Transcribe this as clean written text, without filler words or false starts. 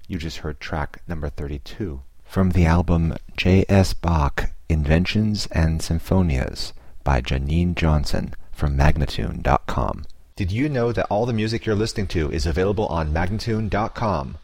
You just heard track number 32 from the album J.S. Bach Inventions and Symphonias by Janine Johnson from Magnatune.com. Did you know that all the music you're listening to is available on Magnatune.com?